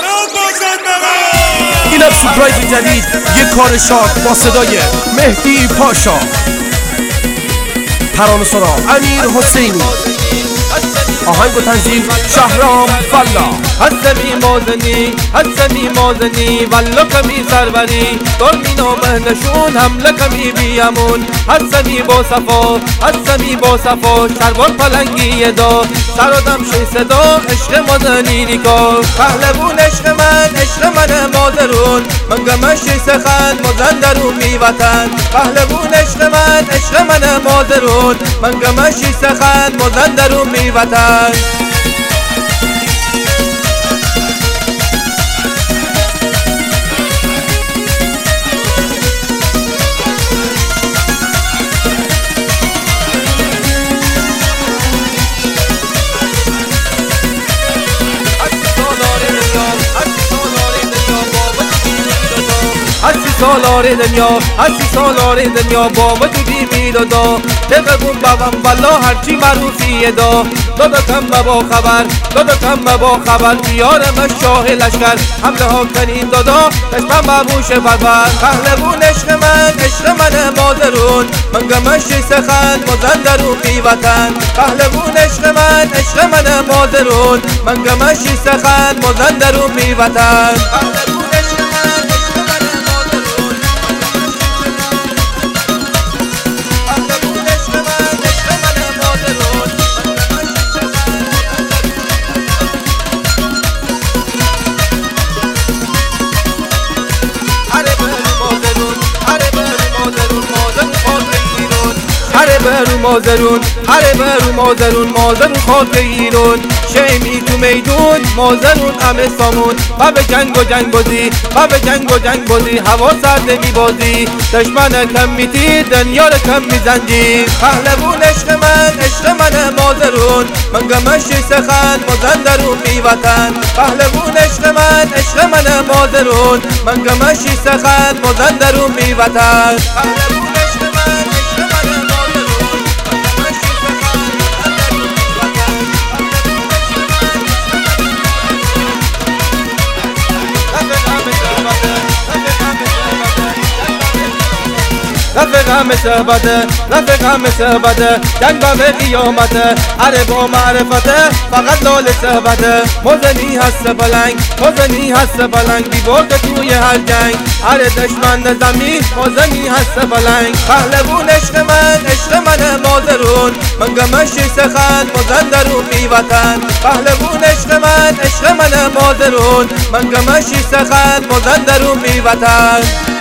اینم سورپرایز جدید، یک کار شاد با صدای مهدی پاشا، ترانه سرا امیر حسینی، آهنگ و تنظیم شهرام فلا. هستمی مازنی والله کمی سربری دلمی نامه نشون حمله کمی بیامون. هستمی با صفا شربار پلنگی دا سرادم شی صدا عشق مازنی نیکا. پهلوون عشق من مازرون من گمشی سخن مازن درون می وطن. پهلوون عشق من مازرون من گمشی سخن مازن درون می وطن. هستی سالار دنیا با وجودی میدادا تقبون بابم والله هرچی معروفیه دادا کم با خبر بیارم شاه لشکر حمله ها کنین دادا دشمن بابوش بربر. پهلوون عشق من مازرون من گمشی سخن مازن درون بی وطن. پهلوون عشق من مازرون من گمشی سخن مازن درون بی وطن. هره برو مازرون خاک ایران. شیمی تو میدون مازرون همه سامون و به جنگ و جنگ بازی هوا سرد می بازی دشمن کم میتی دنیا رو کم میزنجی. پهلوون عشق من مازرون من گمشی سخن مازن درون می وطن. پهلوون عشق من مازرون من گمشی سخن مازن درون می وطن. رفق همه صحبته جنگ به قیامته عرب و معرفته فقط لال صحبته. مازنی هست بلنگ بی برد توی هر جنگ عرب دشمن زمین مازنی هست بلنگ. پهلوون عشق من مازرون من گمشی سخن مازن درون بی وطن. پهلوون عشق من مازرون من گمشی سخن مازن درون بی وطن.